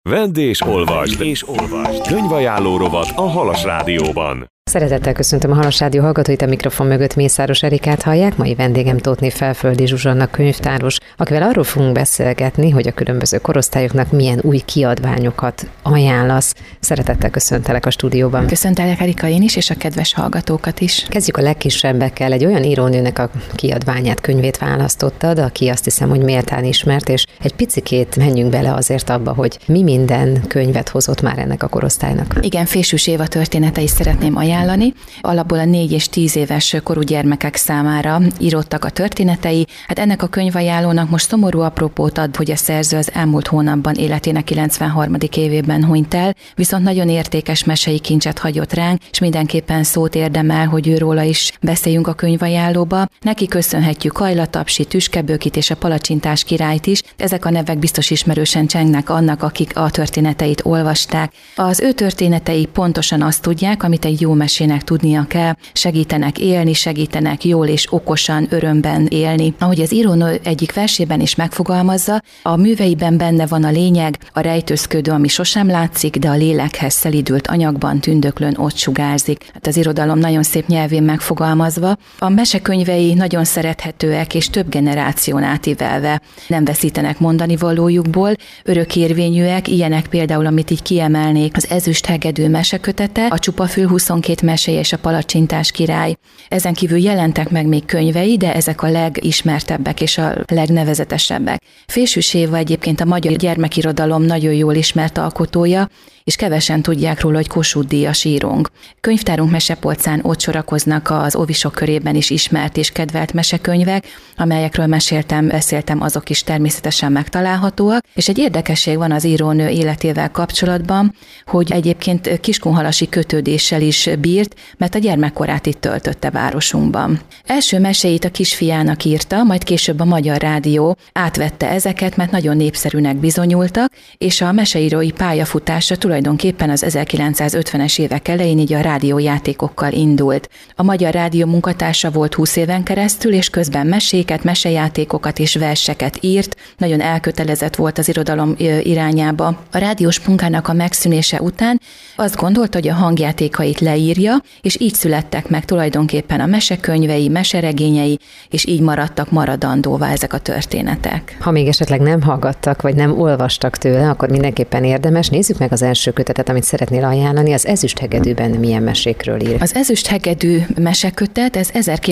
Vedd és olvasd! Könyvajánló rovat a Halas Rádióban. Szeretettel köszöntöm a Halas Rádió hallgatóit, a mikrofon mögött Mészáros Erikát hallják. Mai vendégem Tóthné Felföldi Zsuzsanna könyvtáros, akivel arról fogunk beszélgetni, hogy a különböző korosztályoknak milyen új kiadványokat ajánlasz. Szeretettel köszöntelek a stúdióban. Köszöntelek, Erika, én is, és a kedves hallgatókat is. Kezdjük a legkisebbekkel. Egy olyan írónőnek a kiadványát, könyvét választottad, aki azt hiszem, hogy méltán ismert, és egy picikét menjünk bele azért abba, hogy mi minden könyvet hozott már ennek a korosztálynak. Igen, Fésűs Éva történetei szeretném ajánlani. Alapból a 4 és 10 éves korú gyermekek számára írottak a történetei. Hát ennek a könyvajánlónak most szomorú apropót ad, hogy a szerző az elmúlt hónapban életének 93. évében hunyt el, viszont nagyon értékes mesei kincset hagyott ránk, és mindenképpen szót érdemel, hogy őróla is beszéljünk a könyvajánlóba. Neki köszönhetjük Kajla Tapsi, Tüskebőkit és a Palacsintás királyt is. Ezek a nevek biztos ismerősen csengnek annak, akik a történeteit olvasták. Az ő történetei pontosan azt tudják, amit egy jó mesének tudnia kell, segítenek élni, segítenek jól és okosan, örömben élni. Ahogy az írónő egyik versében is megfogalmazza, a műveiben benne van a lényeg, a rejtőzködő, ami sosem látszik, de a lélekhez szelidült anyagban tündöklön ott sugárzik. Hát az irodalom nagyon szép nyelvén megfogalmazva. A mesekönyvei nagyon szerethetőek és több generáción átívelve nem veszítenek mondani valójukból, örökérvényűek, ilyenek például, amit így kiemelnék, az Ezüst hegedű mesekötete, a Csupafül 22 meséje és a Palacsintás király. Ezen kívül jelentek meg még könyvei, de ezek a legismertebbek és a legnevezetesebbek. Fésűs Éva egyébként a magyar gyermekirodalom nagyon jól ismert alkotója, és kevesen tudják róla, hogy Kossuth-díjas írónk. Könyvtárunk mesepolcán ott sorakoznak az óvisok körében is ismert és kedvelt mesekönyvek, amelyekről beszéltem, azok is természetesen megtalálhatóak, és egy érdekesség van az írónő életével kapcsolatban, hogy egyébként kiskunhalasi kötődéssel is bírt, mert a gyermekkorát itt töltötte városunkban. Első meséit a kisfiának írta, majd később a Magyar Rádió átvette ezeket, mert nagyon népszerűnek bizonyultak, és a meseírói pályafutása tulajdonképpen az 1950-es évek elején így a rádiójátékokkal indult. A Magyar Rádió munkatársa volt 20 éven keresztül, és közben meséket, mesejátékokat és verseket írt, nagyon elkötelezett volt az irodalom irányába. A rádiós munkának a megszűnése után azt gondolta, hogy a hangjátékait leírja, és így születtek meg tulajdonképpen a mesekönyvei, meseregényei, és így maradtak maradandóvá ezek a történetek. Ha még esetleg nem hallgattak, vagy nem olvastak tőle, akkor mindenképpen érdemes. Nézzük meg az első kötetet, amit szeretnél ajánlani. Az Ezüst hegedűben milyen mesékről ír? Az Ezüst hegedű mesekötet, ez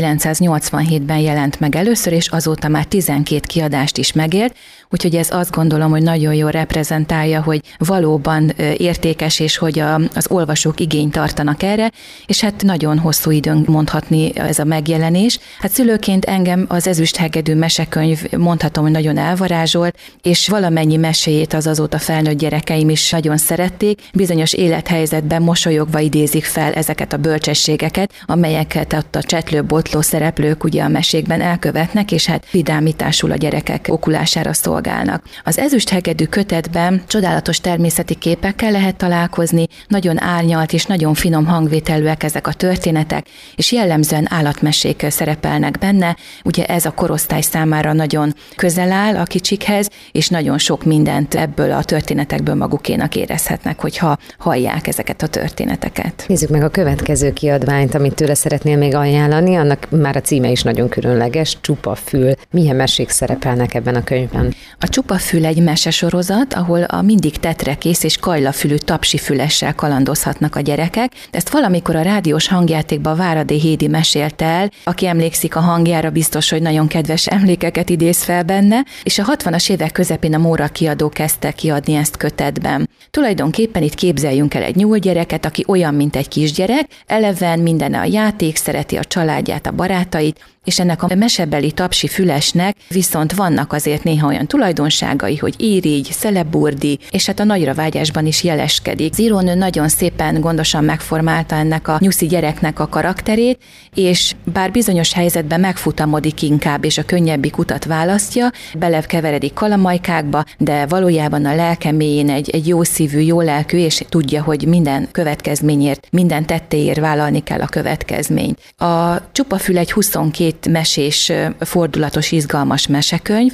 1987-ben jelent meg először, és azóta már 12 kiadást is megélt, úgyhogy ez azt gondolom, hogy nagyon jól reprezentálja, hogy valóban értékes, és hogy az olvasók igényt tartanak erre, és hát nagyon hosszú időn mondhatni ez a megjelenés. Hát szülőként engem az Ezüst hegedű mesekönyv mondhatom, hogy nagyon elvarázsolt, és valamennyi meséjét az azóta felnőtt gyerekeim is nagyon szerették, bizonyos élethelyzetben mosolyogva idézik fel ezeket a bölcsességeket, amelyeket ott a csetlő-botló szereplők ugye a mesékben elkövetnek, és hát vidámításul a gyerekek okulására szolgálnak. Az Ezüst hegedű kötetben csodálatos természeti képekkel lehet találkozni, nagyon árnyalt és nagyon finom hangvételűek ezek a történetek, és jellemzően állatmesék szerepelnek benne, ugye ez a korosztály számára nagyon közel áll a kicsikhez, és nagyon sok mindent ebből a történetekből magukénak érezhetnek, hogyha hallják ezeket a történeteket. Nézzük meg a következő kiadványt, amit tőle szeretnél még ajánlani, annak már a címe is nagyon különleges, Csupafül. Milyen mesék szerepelnek ebben a könyvben? A Csupafül egy mesesorozat, ahol a mindig tetrekész és kajlafülű tapsifülessel kalandozhatnak a gyerekek. Ezt valamikor a rádiós hangjátékban Váradi Hédi mesélte el, aki emlékszik a hangjára, biztos, hogy nagyon kedves emlékeket idéz fel benne, és a 60-as évek közepén a Móra kiadó kezdte kiadni ezt kötetben. Tulajdonképpen itt képzeljünk el egy nyúlgyereket, aki olyan, mint egy kisgyerek, eleven, minden a játék, szereti a családját, a barátait, és ennek a mesebeli tapsi fülesnek viszont vannak azért néha olyan tulajdonságai, hogy irigy, szeleburdi, és hát a nagyra vágyásban is jeleskedik. Az írónő nagyon szépen, gondosan megformálta ennek a nyuszi gyereknek a karakterét, és bár bizonyos helyzetben megfutamodik inkább, és a könnyebbik utat választja, belekeveredik kalamajkákba, de valójában a lelke mélyén egy jó szívű, jó lelkű, és tudja, hogy minden következményért, minden tettéért vállalni kell a következményt. A Csupafül egy 22 mesés, fordulatos, izgalmas mesekönyv,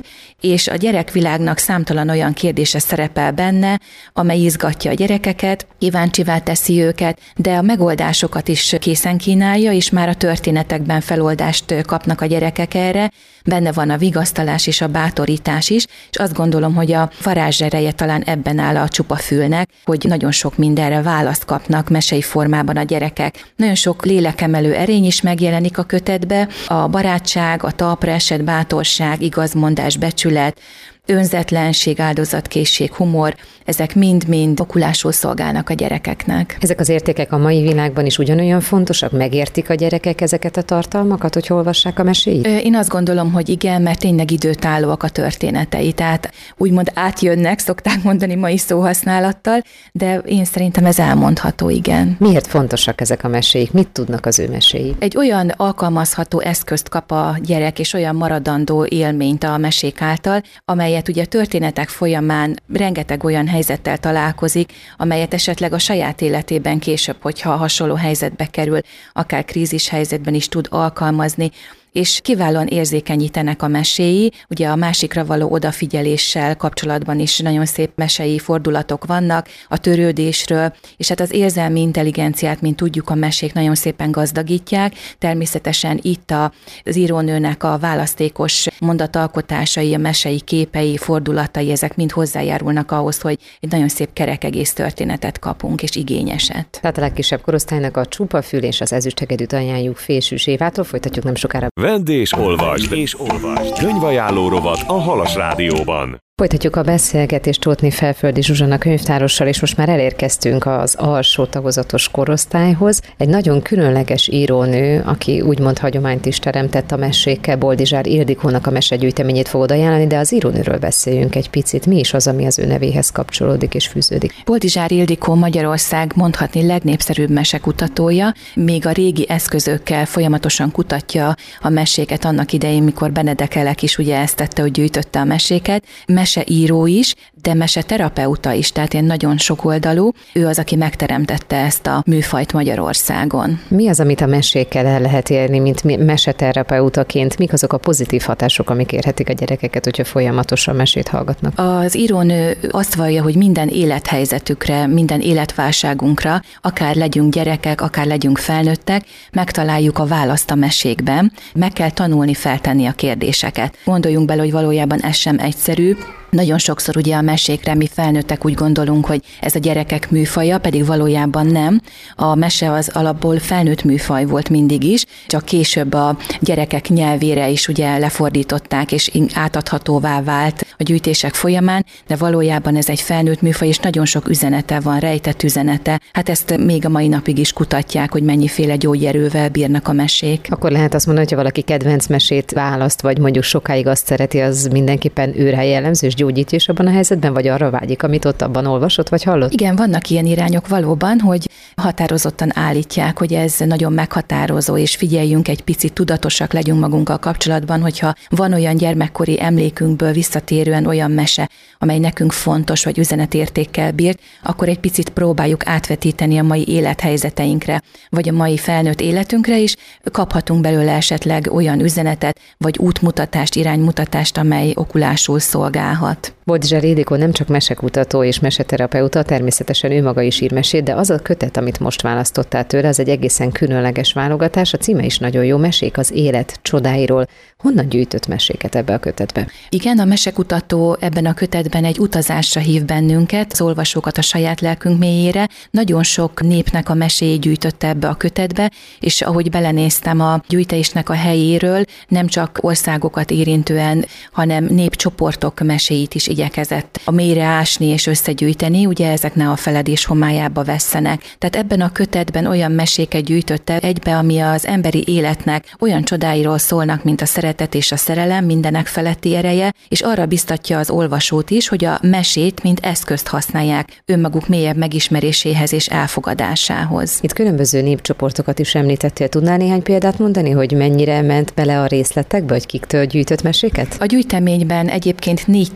és a gyerekvilágnak számtalan olyan kérdése szerepel benne, amely izgatja a gyerekeket, kíváncsivá teszi őket, de a megoldásokat is készen kínálja, és már a történetekben feloldást kapnak a gyerekek erre. Benne van a vigasztalás és a bátorítás is, és azt gondolom, hogy a varázsereje talán ebben áll a csupa fülnek, hogy nagyon sok mindenre választ kapnak mesei formában a gyerekek. Nagyon sok lélekemelő erény is megjelenik a kötetbe, a barátság, a talpra esett bátorság, igazmondás, becsület, önzetlenség, áldozatkészség, humor, ezek mind-mind okulásul szolgálnak a gyerekeknek. Ezek az értékek a mai világban is ugyanolyan fontosak? Megértik a gyerekek ezeket a tartalmakat, hogy olvassák a meséit? Én azt gondolom, hogy igen, mert tényleg időtállóak a történetei, tehát úgymond átjönnek, szokták mondani mai szóhasználattal, de én szerintem ez elmondható, igen. Miért fontosak ezek a meséik? Mit tudnak az ő meséik? Egy olyan alkalmazható eszközt kap a gyerek, és olyan maradandó élményt a mesék által, amelyet ugye a történetek folyamán rengeteg olyan helyzettel találkozik, amelyet esetleg a saját életében később, hogyha hasonló helyzetbe kerül, akár krízis helyzetben is tud alkalmazni, és kiválóan érzékenyítenek a meséi, ugye a másikra való odafigyeléssel kapcsolatban is nagyon szép mesei fordulatok vannak, a törődésről, és hát az érzelmi intelligenciát, mint tudjuk, a mesék nagyon szépen gazdagítják, természetesen itt az írónőnek a választékos mondatalkotásai, a mesei képei, fordulatai, ezek mind hozzájárulnak ahhoz, hogy egy nagyon szép kerek egész történetet kapunk, és igényeset. Tehát a legkisebb korosztálynak a Csupa fül és az Ezüsthegedűt ajánljuk Fésűs Évától, folytatjuk nem sokára. Vedd és olvasd! Könyvajánló rovat a Halas Rádióban. Folytatjuk a beszélgetést Tóth Felföldi Zsuzsanna könyvtárossal, és most már elérkeztünk az alsó tagozatos korosztályhoz. Egy nagyon különleges írónő, aki úgymond hagyományt is teremtett a mesékkel, Boldizsár Ildikónak a mesegyűjteményét fogod ajánlani, de az írónőről beszéljünk egy picit. Mi is az, ami az ő nevéhez kapcsolódik és fűződik? Boldizsár Ildikó Magyarország mondhatni legnépszerűbb mesekutatója, még a régi eszközökkel folyamatosan kutatja a meséket annak idején, mikor Benedek Elek is ugye ezt tette, hogy gyűjtötte a meséket. Meseíró is, de meseterapeuta is, tehát ilyen nagyon sokoldalú. Ő az, aki megteremtette ezt a műfajt Magyarországon. Mi az, amit a mesékkel el lehet érni, mint meseterapeutaként? Mik azok a pozitív hatások, amik érhetik a gyerekeket, hogyha folyamatosan mesét hallgatnak? Az írónő azt vallja, hogy minden élethelyzetükre, minden életválságunkra, akár legyünk gyerekek, akár legyünk felnőttek, megtaláljuk a választ a mesékben. Meg kell tanulni feltenni a kérdéseket. Gondoljunk bele, hogy valójában ez sem egyszerű. Nagyon sokszor ugye a mesékre mi felnőttek úgy gondolunk, hogy ez a gyerekek műfaja, pedig valójában nem. A mese az alapból felnőtt műfaj volt mindig is, csak később a gyerekek nyelvére is ugye lefordították, és átadhatóvá vált a gyűjtések folyamán, de valójában ez egy felnőtt műfaj, és nagyon sok üzenete van, rejtett üzenete. Hát ezt még a mai napig is kutatják, hogy mennyiféle gyógyerővel bírnak a mesék. Akkor lehet azt mondani, hogy ha valaki kedvenc mesét választ, vagy mondjuk sokáig azt szereti, az mindenképpen őrre jellemző, és gyógyítja is abban a helyzetben, vagy arra vágyik, amit ott abban olvasott, vagy hallott? Igen, vannak ilyen irányok valóban, hogy határozottan állítják, hogy ez nagyon meghatározó, és figyeljünk egy picit, tudatosak legyünk magunkkal kapcsolatban, hogyha van olyan gyermekkori emlékünkből visszatérően olyan mese, amely nekünk fontos, vagy üzenetértékkel bírt, akkor egy picit próbáljuk átvetíteni a mai élethelyzeteinkre, vagy a mai felnőtt életünkre is, kaphatunk belőle esetleg olyan üzenetet, vagy útmutatást, iránymutatást, amely okulásul szolgálhat. Boldizsár Ildikó nem csak mesekutató és meseterapeuta, természetesen ő maga is ír mesét, de az a kötet, amit most választottál tőle, az egy egészen különleges válogatás. A címe is nagyon jó, Mesék az élet csodáiról. Honnan gyűjtött meséket ebbe a kötetbe? Igen, a mesekutató ebben a kötetben egy utazásra hív bennünket, az olvasókat a saját lelkünk mélyére. Nagyon sok népnek a meséjét gyűjtötte ebbe a kötetbe, és ahogy belenéztem a gyűjtésnek a helyéről, nem csak országokat érintően, hanem népcsoportok meséit is igyekezett a mélyre ásni és összegyűjteni, ugye ezek ne a feledés homályába vesszenek. Tehát ebben a kötetben olyan meséket gyűjtötte egybe, ami az emberi életnek olyan csodáiról szólnak, mint a szeretet és a szerelem, mindenek feletti ereje, és arra biztatja az olvasót is, hogy a mesét mint eszközt használják önmaguk mélyebb megismeréséhez és elfogadásához. Itt különböző népcsoportokat is említettél. Tudnál néhány példát mondani, hogy mennyire ment bele a részletekbe, hogy kiktől gyűjtött meséket? A gyűjteményben egyébként 4 témakör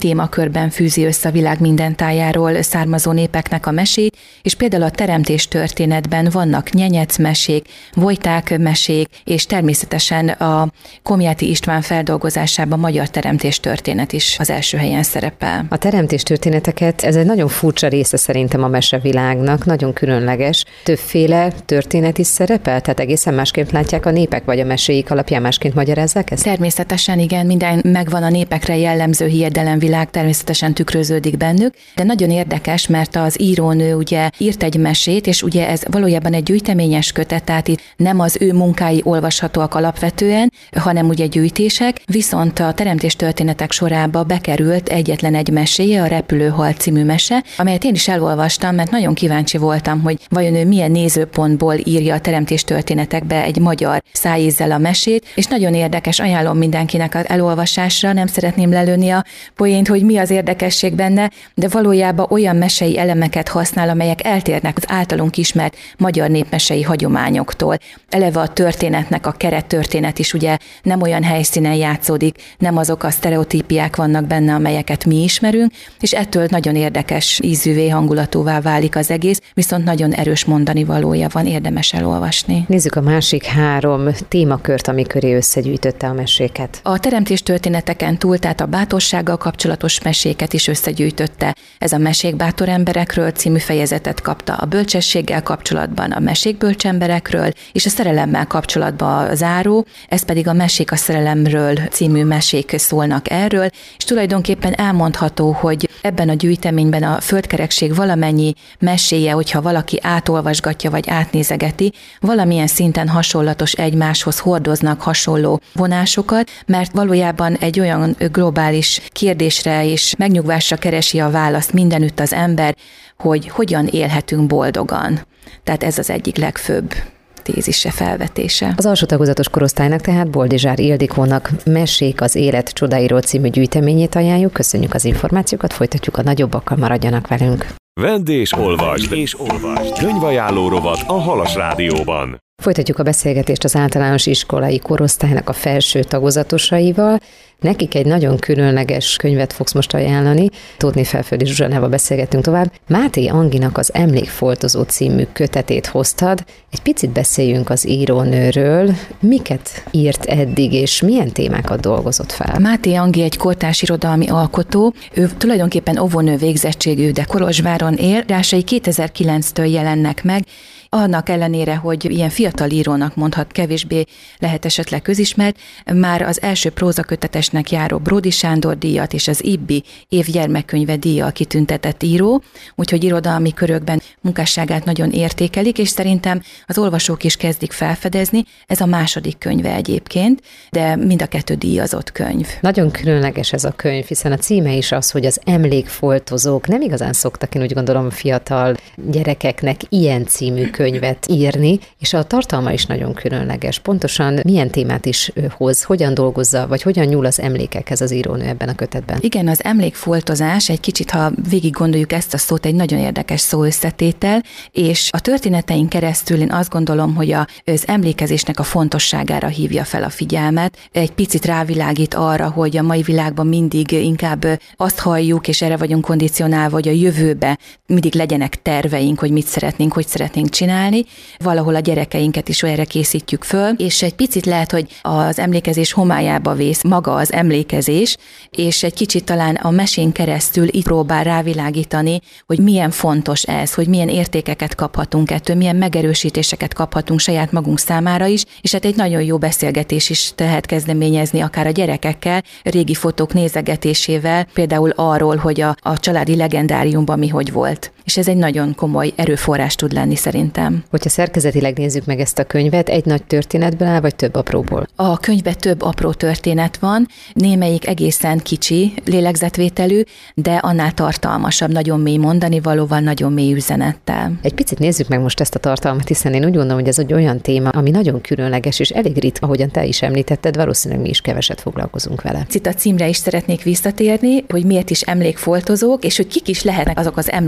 körben fűzi össze a világ minden tájáról származó népeknek a mesét, és például a teremtés történetben vannak Nyenyec mesék, Vojták mesék, és természetesen a Komjáti István feldolgozásában magyar teremtés történet is az első helyen szerepel. A teremtés történeteket, ez egy nagyon furcsa része szerintem a mesevilágnak, nagyon különleges. Többféle történet is szerepel, tehát egészen másképp látják a népek, vagy a meséik alapján másként magyarázzák ezt? Természetesen igen, minden megvan, a népekre jellemző hiedelemvilág természetesen tükröződik bennük, de nagyon érdekes, mert az írónő ugye írt egy mesét, és ugye ez valójában egy gyűjteményes kötet, tehát itt nem az ő munkái olvashatóak alapvetően, hanem ugye gyűjtések, viszont a teremtés történetek sorába bekerült egyetlen egy meséje, a Repülőhal című mese, amelyet én is elolvastam, mert nagyon kíváncsi voltam, hogy vajon ő milyen nézőpontból írja a teremtés történetekbe egy magyar szájízzel a mesét, és nagyon érdekes, ajánlom mindenkinek az elolvasásra, nem szeretném lelőni a poént, hogy mi az érdekesség benne, de valójában olyan mesei elemeket használ, amelyek eltérnek az általunk ismert magyar népmesei hagyományoktól. Eleve a történetnek a kerettörténet is ugye nem olyan helyszínen játszódik, nem azok a sztereotípiák vannak benne, amelyeket mi ismerünk, és ettől nagyon érdekes ízűvé, hangulatúvá válik az egész, viszont nagyon erős mondani valója van, érdemes elolvasni. Nézzük a másik 3 témakört, ami köré összegyűjtötte a meséket. A teremtés történeteken túl, tehát a bátorsággal kapcsolatos meséket is összegyűjtötte. Ez a Mesék bátor emberekről című fejezetet kapta, a bölcsességgel kapcsolatban a Mesék bölcsemberekről, és a szerelemmel kapcsolatban a záró, ez pedig a Mesék a szerelemről című mesék szólnak erről, és tulajdonképpen elmondható, hogy ebben a gyűjteményben a földkerekség valamennyi meséje, hogyha valaki átolvasgatja vagy átnézegeti, valamilyen szinten hasonlatos egymáshoz, hordoznak hasonló vonásokat, mert valójában egy olyan globális kérdésre és megnyugvásra keresi a választ mindenütt az ember, hogy hogyan élhetünk boldogan. Tehát ez az egyik legfőbb tézise, felvetése. Az alsó tagozatos korosztálynak, tehát Boldizsár Ildikónak Mesék az élet csodáiról című gyűjteményét ajánljuk. Köszönjük az információkat, folytatjuk a nagyobbakkal, maradjanak velünk. Vedd és olvasd. Könyvajánló rovat a Halas Rádióban. Folytatjuk a beszélgetést az általános iskolai korosztálynak a felső tagozatosaival. Nekik egy nagyon különleges könyvet fogsz most ajánlani. Tóth Felföldi Zsuzsánával beszélgettünk tovább. Máté Anginak az Emlékfoltozó című kötetét hoztad. Egy picit beszéljünk az írónőről. Miket írt eddig, és milyen témákat dolgozott fel? Máté Angi egy kortárs irodalmi alkotó. Ő tulajdonképpen óvónő végzettségű, de Kolozsváron él. Rásai 2009-től jelennek meg. Annak ellenére, hogy ilyen fiatal írónak mondhat, kevésbé lehet esetleg közismert, már az első prózakötetesnek járó Bródi Sándor díjat és az IBBY év gyermekkönyve díjjal kitüntetett író, úgyhogy irodalmi körökben munkásságát nagyon értékelik, és szerintem az olvasók is kezdik felfedezni. Ez a második könyve egyébként, de mind a 2 díjazott könyv. Nagyon különleges ez a könyv, hiszen a címe is az, hogy az emlékfoltozók. Nem igazán szoktak, én úgy gondolom, fiatal gyerekeknek ilyen című könyvet írni, és a tartalma is nagyon különleges. Pontosan milyen témát is hoz, hogyan dolgozza, vagy hogyan nyúl az emlékekhez az írónő ebben a kötetben? Igen, az emlékfoltozás egy kicsit, ha végig gondoljuk ezt a szót, egy nagyon érdekes szóösszetétel, és a történetein keresztül én azt gondolom, hogy az emlékezésnek a fontosságára hívja fel a figyelmet. Egy picit rávilágít arra, hogy a mai világban mindig inkább azt halljuk, és erre vagyunk kondicionálva, hogy a jövőbe mindig legyenek terveink, hogy mit szeretnénk, hogy szeretnénk csinálni. Valahol a gyerekeinket is erre készítjük föl, és egy picit lehet, hogy az emlékezés homályába vész maga az emlékezés, és egy kicsit talán a mesén keresztül itt próbál rávilágítani, hogy milyen fontos ez, hogy milyen értékeket kaphatunk ettől, milyen megerősítéseket kaphatunk saját magunk számára is, és hát egy nagyon jó beszélgetés is lehet kezdeményezni akár a gyerekekkel, régi fotók nézegetésével, például arról, hogy a családi legendáriumban mi hogy volt. És ez egy nagyon komoly erőforrás tud lenni szerintem. Hogyha szerkezetileg nézzük meg ezt a könyvet, egy nagy történetből áll, vagy több apróból? A könyvben több apró történet van, némelyik egészen kicsi lélegzetvételű, de annál tartalmasabb, nagyon mély mondani valóval, nagyon mély üzenettel. Egy picit nézzük meg most ezt a tartalmat, hiszen én úgy gondolom, hogy ez egy olyan téma, ami nagyon különleges, és elég ritka, ahogyan te is említetted, valószínűleg mi is keveset foglalkozunk vele. Itt a címre is szeretnék visszatérni, hogy miért is emlékfoltozók, és hogy kik is lehetnek azok az emlékfoltozók,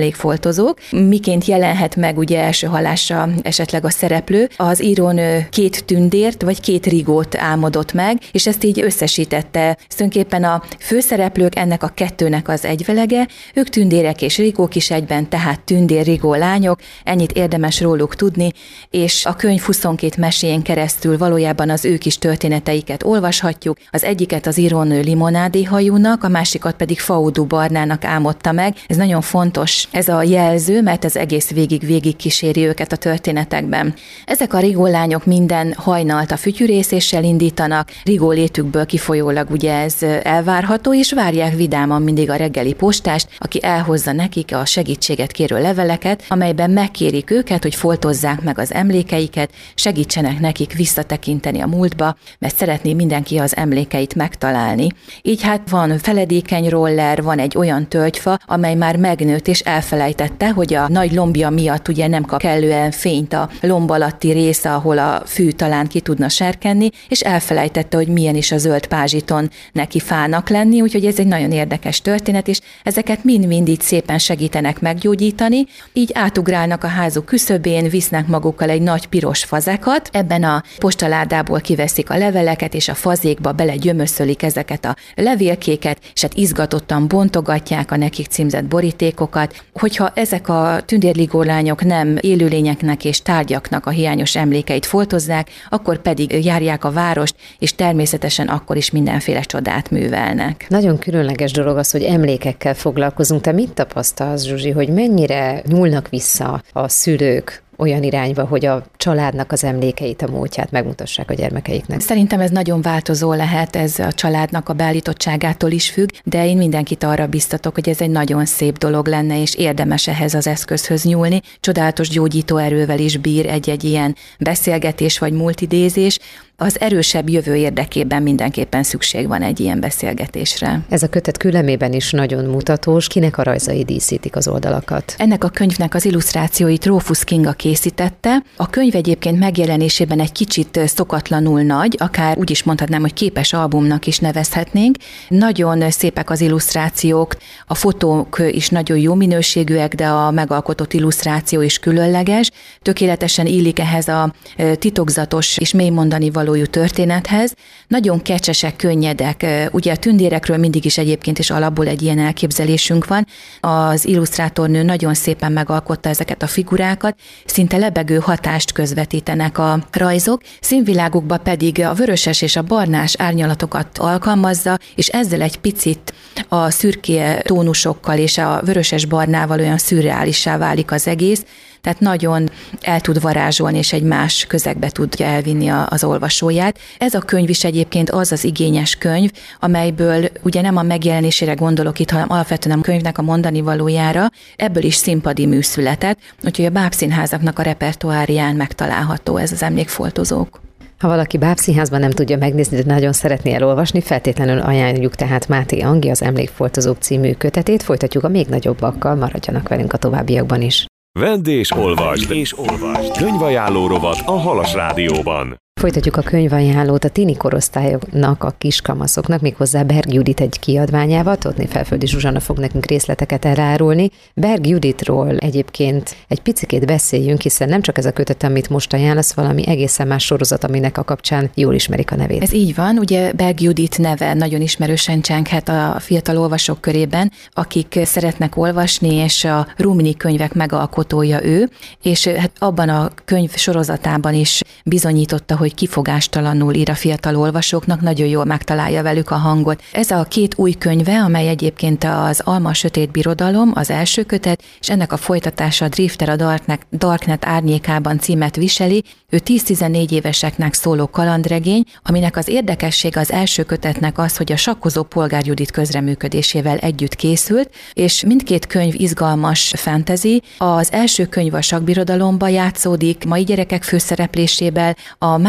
foltozók. Miként jelenhet meg ugye első hallásra esetleg a szereplő? Az írónő 2 tündért vagy 2 rigót álmodott meg, és ezt így összesítette. Tulajdonképpen a főszereplők ennek a 2-nek az egyvelege, ők tündérek és rigók is egyben, tehát tündér-rigó lányok, ennyit érdemes róluk tudni, és a könyv 22 meséjén keresztül valójában az ő kis történeteiket olvashatjuk. Az egyiket az írónő limonádéhajúnak, a másikat pedig Faudú Barnának álmodta meg. Ez nagyon fontos, ez a jelző, mert ez egész végig kíséri őket a történetekben. Ezek a rigólányok minden hajnalt a fütyűrészéssel indítanak, rigó létükből kifolyólag ugye ez elvárható, és várják vidáman mindig a reggeli postást, aki elhozza nekik a segítséget kérő leveleket, amelyben megkérik őket, hogy foltozzák meg az emlékeiket, segítsenek nekik visszatekinteni a múltba, mert szeretné mindenki az emlékeit megtalálni. Így hát van feledékeny roller, van egy olyan tölgyfa, amely már megnőtt és elfelejtette, hogy a nagy lombja miatt ugye nem kap kellően fényt a lomb alatti része, ahol a fű talán ki tudna serkenni, és elfelejtette, hogy milyen is a zöld pázsiton neki fának lenni, úgyhogy ez egy nagyon érdekes történet, és ezeket mind-mind így szépen segítenek meggyógyítani, így átugrálnak a házuk küszöbén, visznek magukkal egy nagy piros fazekat, ebben a postaládából kiveszik a leveleket, és a fazékba belegyömöszölik ezeket a levélkéket, és hát izgatottan bontogatják a nekik címzett borítékokat. Hogyha ezek a tündérligólányok nem élőlényeknek és tárgyaknak a hiányos emlékeit foltozzák, akkor pedig járják a várost, és természetesen akkor is mindenféle csodát művelnek. Nagyon különleges dolog az, hogy emlékekkel foglalkozunk. Te mit tapasztalsz, Zsuzsi, hogy mennyire nyúlnak vissza a szülők olyan irányba, hogy a családnak az emlékeit, a múltját megmutassák a gyermekeiknek? Szerintem ez nagyon változó lehet, ez a családnak a beállítottságától is függ, de én mindenkit arra biztatok, hogy ez egy nagyon szép dolog lenne, és érdemes ehhez az eszközhöz nyúlni. Csodálatos gyógyító erővel is bír egy ilyen beszélgetés vagy múltidézés. Az erősebb jövő érdekében mindenképpen szükség van egy ilyen beszélgetésre. Ez a kötet küllemében is nagyon mutatós, kinek a rajzai díszítik az oldalakat? Ennek a könyvnek az illusztrációit Rófusz Kinga készítette. A könyv egyébként megjelenésében egy kicsit szokatlanul nagy, akár úgy is mondhatnám, hogy képes albumnak is nevezhetnénk. Nagyon szépek az illusztrációk, a fotók is nagyon jó minőségűek, de a megalkotott illusztráció is különleges. Tökéletesen illik ehhez a titokzatos és mély mondani valójú történethez. Nagyon kecsesek, könnyedek. Ugye a tündérekről mindig is egyébként is alapból egy ilyen elképzelésünk van. Az illusztrátornő nagyon szépen megalkotta ezeket a figurákat, szinte lebegő hatást közvetítenek a rajzok, színvilágukba pedig a vöröses és a barnás árnyalatokat alkalmazza, és ezzel egy picit a szürke tónusokkal és a vöröses-barnával olyan szürreálissá válik az egész, tehát nagyon el tud varázsolni, és egy más közegbe tudja elvinni az olvasóját. Ez a könyv is egyébként az igényes könyv, amelyből ugye nem a megjelenésére gondolok itt, hanem alapvetően a könyvnek a mondani valójára, ebből is színpadi mű született, úgyhogy a bábszínházaknak a repertoárián megtalálható ez az emlékfoltozók. Ha valaki bábszínházban nem tudja megnézni, de nagyon szeretné elolvasni, feltétlenül ajánljuk tehát Máté Angi az Emlékfoltozók című kötetét, folytatjuk a még nagyobbakkal, maradjanak velünk a továbbiakban is. Vedd és olvasd! Könyvajánló rovat a Halas Rádióban. Folytatjuk a könyvajánlót a tini korosztályoknak, a kiskamaszoknak, méghozzá Berg Judit egy kiadványával. Tóth Felföldi Zsuzsanna fog nekünk részleteket elárulni. Berg Juditról egyébként egy picikét beszéljünk, hiszen nem csak ez a kötet, amit most ajánlasz, valami egészen más sorozat, aminek a kapcsán jól ismerik a nevét. Ez így van, ugye Berg Judit neve nagyon ismerősen csenghet a fiatal olvasók körében, akik szeretnek olvasni, és a Rumini könyvek megalkotója ő, és hát abban a könyv sorozatában is bizonyította, hogy kifogástalanul ír a fiatal olvasóknak, nagyon jól megtalálja velük a hangot. Ez a 2 új könyve, amely egyébként az Alma a sötét birodalom, az első kötet, és ennek a folytatása a Drifter a Darknet árnyékában címet viseli. Ő 10-14 éveseknek szóló kalandregény, aminek az érdekessége az első kötetnek az, hogy a sakkozó Polgár Judit közreműködésével együtt készült, és mindkét könyv izgalmas fantasy. Az első könyv a Sakkbirodalomban játszódik, mai gyerekek főszereplésével, a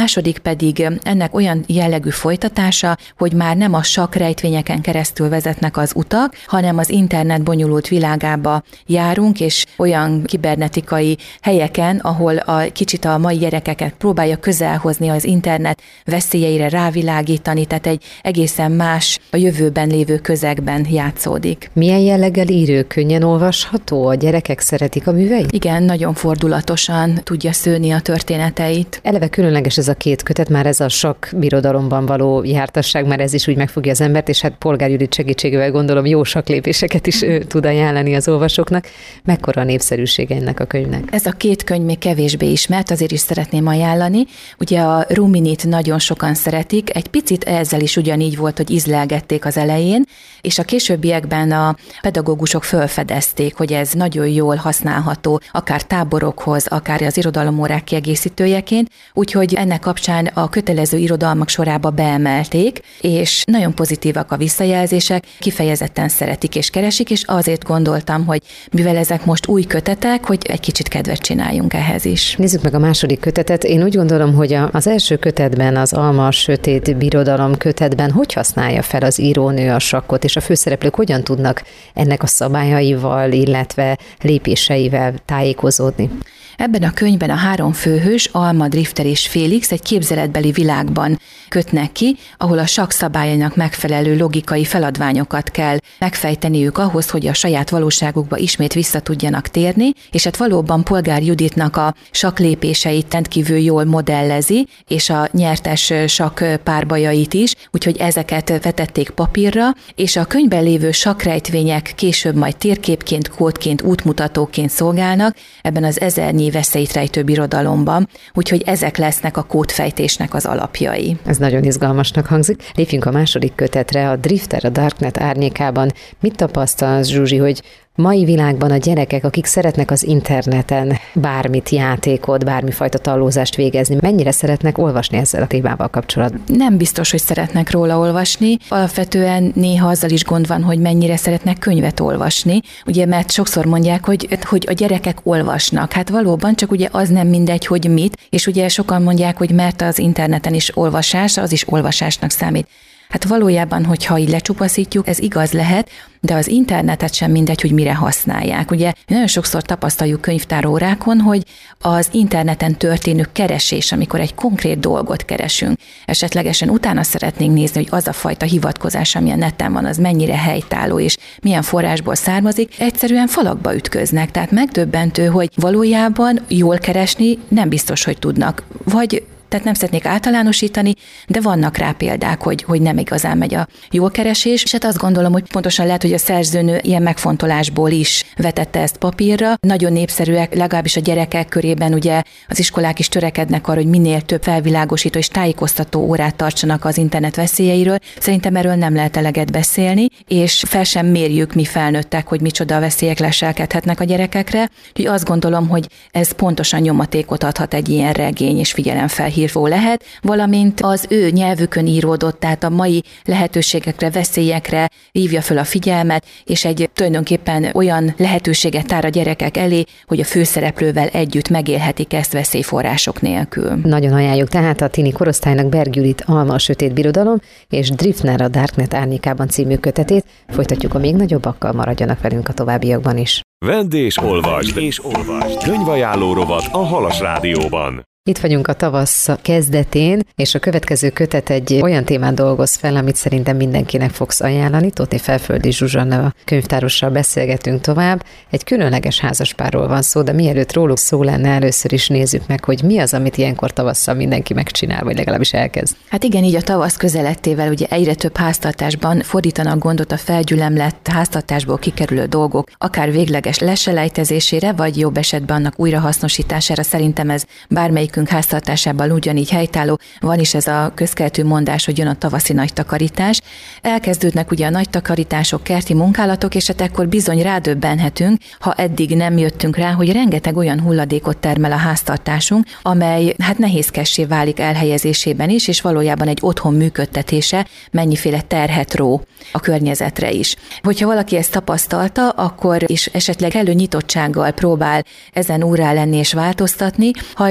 második pedig ennek olyan jellegű folytatása, hogy már nem a sakrejtvényeken keresztül vezetnek az utak, hanem az internet bonyolult világába járunk, és olyan kibernetikai helyeken, ahol kicsit a mai gyerekeket próbálja közelhozni az internet veszélyeire, rávilágítani, tehát egy egészen más, a jövőben lévő közegben játszódik. Milyen jelleggel írő, könnyen olvasható? A gyerekek szeretik a műveit? Igen, nagyon fordulatosan tudja szőni a történeteit. Eleve különleges ez a két kötet, már ez a sok birodalomban való jártasság, már ez is úgy megfogja az embert, és hát Polgár Judit segítségével gondolom jó saklépéseket is tud ajánlani az olvasóknak. Mekkora a népszerűsége ennek a könyvnek? Ez a két könyv még kevésbé ismert, azért is szeretném ajánlani. Ugye a Ruminit nagyon sokan szeretik, egy picit ezzel is ugyanígy volt, hogy ízlelgették az elején, és a későbbiekben a pedagógusok felfedezték, hogy ez nagyon jól használható, akár táborokhoz, akár az irodalomórák kiegészítőjeként, úgyhogy ennek kapcsán a kötelező irodalmak sorába beemelték, és nagyon pozitívak a visszajelzések, kifejezetten szeretik és keresik, és azért gondoltam, hogy mivel ezek most új kötetek, hogy egy kicsit kedvet csináljunk ehhez is. Nézzük meg a második kötetet. Én úgy gondolom, hogy az első kötetben, az Alma a sötét birodalom kötetben hogy használja fel az írónő a sakkot, és a főszereplők hogyan tudnak ennek a szabályaival, illetve lépéseivel tájékozódni? Ebben a könyvben a három főhős, Alma, Drifter és Félix egy képzeletbeli világban kötnek ki, ahol a sakk szabályainak megfelelő logikai feladványokat kell megfejteniük ahhoz, hogy a saját valóságukba ismét vissza tudjanak térni, és hát valóban Polgár Juditnak a sakk lépéseit rendkívül jól modellezi, és a nyertes sakk párbajait is, úgyhogy ezeket vetették papírra, és a könyvben lévő sakkrejtvények később majd térképként, kódként, útmutatóként szolgálnak ebben az ezernyi veszélyt rejtő birodalomban, úgyhogy ezek lesznek a kódfejtésnek az alapjai. Ez nagyon izgalmasnak hangzik. Lépjünk a második kötetre, a Drifter a Darknet árnyékában. Mit tapasztalsz, Zsuzsi, hogy mai világban a gyerekek, akik szeretnek az interneten bármit, játékot, bármifajta tallózást végezni, mennyire szeretnek olvasni ezzel a témával kapcsolatban? Nem biztos, hogy szeretnek róla olvasni. Alapvetően néha azzal is gond van, hogy mennyire szeretnek könyvet olvasni. Ugye, mert sokszor mondják, hogy a gyerekek olvasnak. Hát valóban, csak ugye az nem mindegy, hogy mit, és ugye sokan mondják, hogy mert az interneten is olvasás, az is olvasásnak számít. Hát valójában, hogyha így lecsupaszítjuk, ez igaz lehet, de az internetet sem mindegy, hogy mire használják. Ugye nagyon sokszor tapasztaljuk könyvtárórákon, hogy az interneten történő keresés, amikor egy konkrét dolgot keresünk, esetlegesen utána szeretnénk nézni, hogy az a fajta hivatkozás, ami a neten van, az mennyire helytálló és milyen forrásból származik, egyszerűen falakba ütköznek. Tehát megdöbbentő, hogy valójában jól keresni nem biztos, hogy tudnak. Tehát nem szeretnék általánosítani, de vannak rá példák, hogy nem igazán megy a jól keresés, és hát azt gondolom, hogy pontosan lehet, hogy a szerzőnő ilyen megfontolásból is vetette ezt papírra. Nagyon népszerűek, legalábbis a gyerekek körében ugye az iskolák is törekednek arra, hogy minél több felvilágosító és tájékoztató órát tartsanak az internet veszélyeiről. Szerintem erről nem lehet eleget beszélni, és fel sem mérjük mi felnőttek, hogy micsoda veszélyek leselkedhetnek a gyerekekre. Úgyhogy azt gondolom, hogy ez pontosan nyomatékot adhat egy ilyen regény és figyelemfelhívó lehet, valamint az ő nyelvükön íródott, tehát a mai lehetőségekre, veszélyekre hívja föl a figyelmet, és egy tulajdonképpen olyan lehetőséget tár a gyerekek elé, hogy a főszereplővel együtt megélhetik ezt veszélyforrások nélkül. Nagyon ajánljuk tehát a tini korosztálynak Berg Judit Alma a sötét birodalom és Drifter a Darknet árnyékában című kötetét. Folytatjuk a még nagyobbakkal, maradjanak velünk a továbbiakban is. Vedd és olvasd! Könyvajánló rovat a Halas Rádióban. Itt vagyunk a tavasz kezdetén, és a következő kötet egy olyan témán dolgoz fel, amit szerintem mindenkinek fogsz ajánlani. Tóth Felföldi Zsuzsanna könyvtárossal beszélgetünk tovább. Egy különleges házaspárról van szó, de mielőtt róluk szó lenne, először is nézzük meg, hogy mi az, amit ilyenkor tavasszal mindenki megcsinál, vagy legalábbis elkezd. Hát igen, így a tavasz közelettével ugye egyre több háztartásban fordítanak gondot a felgyülemlett háztartásból kikerülő dolgok, akár végleges leselejtezésére, vagy jobb esetben annak újrahasznosítására. Szerintem ez bármelyik háztartásában ugyanígy helytálló, van is ez a közkeletű mondás, hogy jön a tavaszi nagy takarítás. Elkezdődnek ugye a nagy takarítások, kerti munkálatok, és hát ekkor bizony rádöbbenhetünk, ha eddig nem jöttünk rá, hogy rengeteg olyan hulladékot termel a háztartásunk, amely hát nehézkessé válik elhelyezésében is, és valójában egy otthon működtetése mennyiféle terhet ró a környezetre is. Hogyha valaki ezt tapasztalta, akkor is esetleg nyitottsággal próbál ezen úrrá lenni és változtatni, hajlandó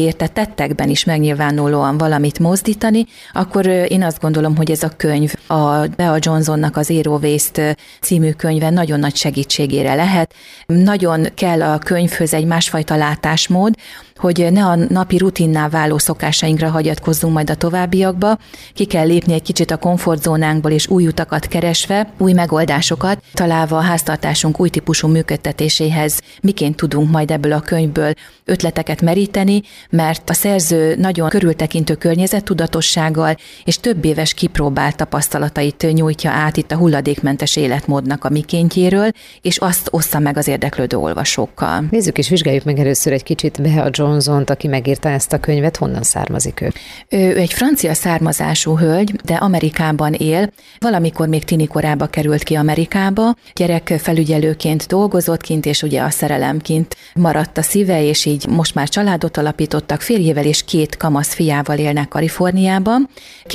érte tettekben is megnyilvánulóan valamit mozdítani, akkor én azt gondolom, hogy ez a könyv, a Bea Johnsonnak az Zero Waste című könyve nagyon nagy segítségére lehet. Nagyon kell a könyvhöz egy másfajta látásmód, hogy ne a napi rutinná váló szokásainkra hagyatkozzunk majd a továbbiakba, ki kell lépni egy kicsit a komfortzónánkból, és új utakat keresve, új megoldásokat, találva a háztartásunk új típusú működtetéséhez, miként tudunk majd ebből a könyvből ötleteket meríteni, mert a szerző nagyon körültekintő környezettudatossággal és több éves kipróbált tapasztalatait nyújtja át itt a hulladékmentes életmódnak a mikéntjéről, és azt ossza meg az érdeklődő olvasókkal. Nézzük és vizsgáljuk meg először egy kicsit Bea Johnsont, aki megírta ezt a könyvet. Honnan származik ő? Ő egy francia származású hölgy, de Amerikában él. Valamikor még tinikorában került ki Amerikába. Gyerekfelügyelőként dolgozott kint, és ugye a szerelemként maradt a szíve, és így most már családot alapítottak, férjével és 2 kamasz fiával élnek Kaliforniában.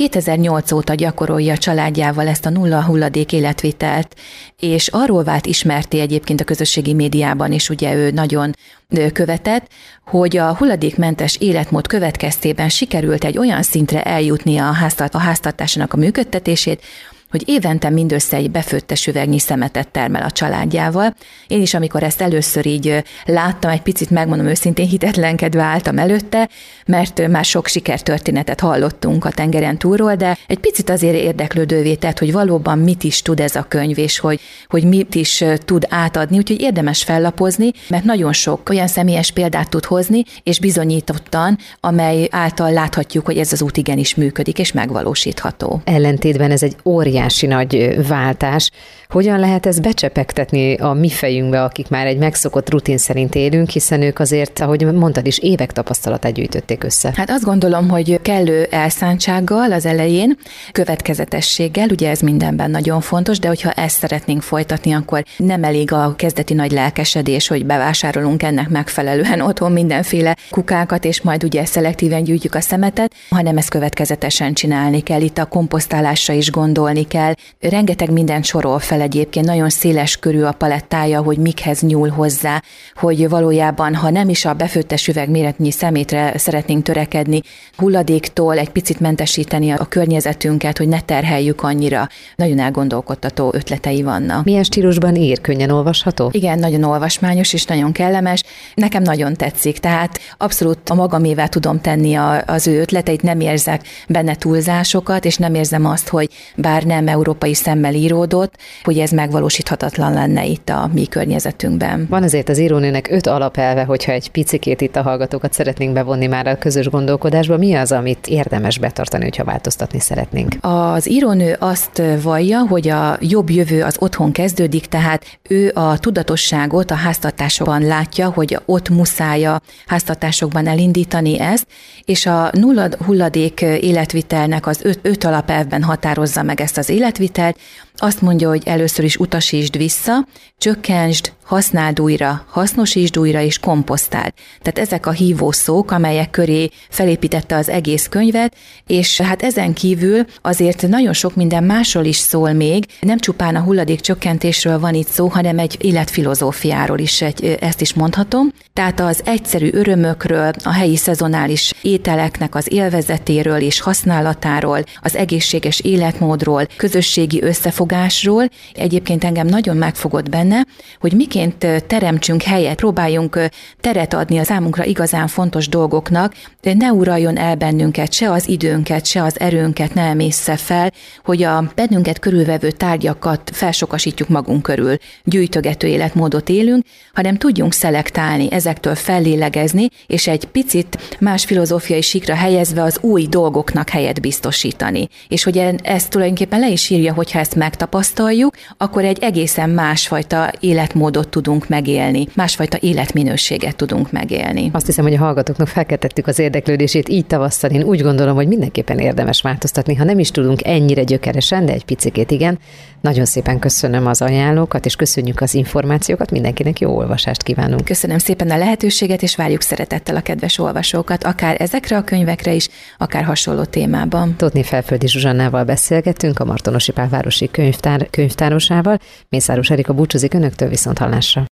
2008 óta gyakorolja a családjával ezt a nulla hulladék életvitelt, és arról vált ismerté egyébként a közösségi médiában is, ugye ő nagyon követett, hogy a hulladékmentes életmód következtében sikerült egy olyan szintre eljutni a háztartásának a működtetését, hogy évente mindössze egy befőttes üvegnyi szemetet termel a családjával. Én is, amikor ezt először így láttam, egy picit, megmondom őszintén, hitetlenkedve álltam előtte, mert már sok sikertörténetet hallottunk a tengeren túlról, de egy picit azért érdeklődővé tett, hogy valóban mit is tud ez a könyv, és hogy mit is tud átadni, úgyhogy érdemes fellapozni, mert nagyon sok olyan személyes példát tud hozni, és bizonyítottan, amely által láthatjuk, hogy ez az út igenis működik, és megvalósítható. Ellentétben ez egy óriási nagy váltás. Hogyan lehet ezt becsepegtetni a mi fejünkbe, akik már egy megszokott rutin szerint élünk, hiszen ők azért, ahogy mondtad is, évek tapasztalatát gyűjtötték össze. Hát azt gondolom, hogy kellő elszántsággal az elején, következetességgel, ugye ez mindenben nagyon fontos, de hogyha ezt szeretnénk folytatni, akkor nem elég a kezdeti nagy lelkesedés, hogy bevásárolunk ennek megfelelően otthon mindenféle kukákat, és majd ugye szelektíven gyűjtjük a szemetet, hanem ezt következetesen csinálni kell. Itt a komposztálásra is gondolni kell. Rengeteg mindent sorol fel egyébként, nagyon széles körű a palettája, hogy mikhez nyúl hozzá, hogy valójában, ha nem is a befőttes üveg méretnyi szemétre szeretnénk törekedni, hulladéktól egy picit mentesíteni a környezetünket, hogy ne terheljük annyira. Nagyon elgondolkodtató ötletei vannak. Milyen stílusban ír? Könnyen olvasható? Igen, nagyon olvasmányos és nagyon kellemes. Nekem nagyon tetszik, tehát abszolút a magamévá tudom tenni az ő ötleteit, nem érzek benne túlzásokat, és nem érzem azt, hogy bár nem európai szemmel íródott, hogy ez megvalósíthatatlan lenne itt a mi környezetünkben. Van azért az írónőnek 5 alapelve, hogyha egy picikét itt a hallgatókat szeretnénk bevonni már a közös gondolkodásba. Mi az, amit érdemes betartani, hogyha változtatni szeretnénk? Az írónő azt vallja, hogy a jobb jövő az otthon kezdődik, tehát ő a tudatosságot a háztartásokban látja, hogy ott muszáj a háztartásokban elindítani ezt, és a nulla hulladék életvitelnek az 5 alapelvben határozza meg ezt az életvitelt. Azt mondja, hogy először is utasítsd vissza, csökkentsd, használd újra, hasznosítsd újra és komposztáld. Tehát ezek a hívószók, amelyek köré felépítette az egész könyvet, és hát ezen kívül azért nagyon sok minden másról is szól még, nem csupán a hulladék csökkentésről van itt szó, hanem egy életfilozófiáról is, ezt is mondhatom. Tehát az egyszerű örömökről, a helyi szezonális ételeknek az élvezetéről és használatáról, az egészséges életmódról, közösségi összefogásról. Egyébként engem nagyon megfogott benne, hogy miként teremtsünk helyet, próbáljunk teret adni a számunkra igazán fontos dolgoknak, de ne uraljon el bennünket, se az időnket, se az erőnket ne emészze fel, hogy a bennünket körülvevő tárgyakat felsokasítjuk magunk körül, gyűjtögető életmódot élünk, hanem tudjunk szelektálni, ezektől fellélegezni, és egy picit más filozófiai síkra helyezve az új dolgoknak helyet biztosítani. És hogy ezt tulajdonképpen le is írja, hogyha ezt megtapasztaljuk, akkor egy egészen másfajta életmódot tudunk megélni, másfajta életminőséget tudunk megélni. Azt hiszem, hogy a hallgatóknak felkeltettük az érdeklődését így tavasszal. Én úgy gondolom, hogy mindenképpen érdemes változtatni, ha nem is tudunk ennyire gyökeresen, de egy picikét igen. Nagyon szépen köszönöm az ajánlókat, és köszönjük az információkat, mindenkinek jó olvasást kívánunk. Köszönöm szépen a lehetőséget, és várjuk szeretettel a kedves olvasókat, akár ezekre a könyvekre is, akár hasonló témában. Tóth Felföldi Zsuzsannával beszélgettünk, a Martonosi Pál városi könyvtárosával. Mészáros Erika búcsúzik önöktől, viszonthallásra.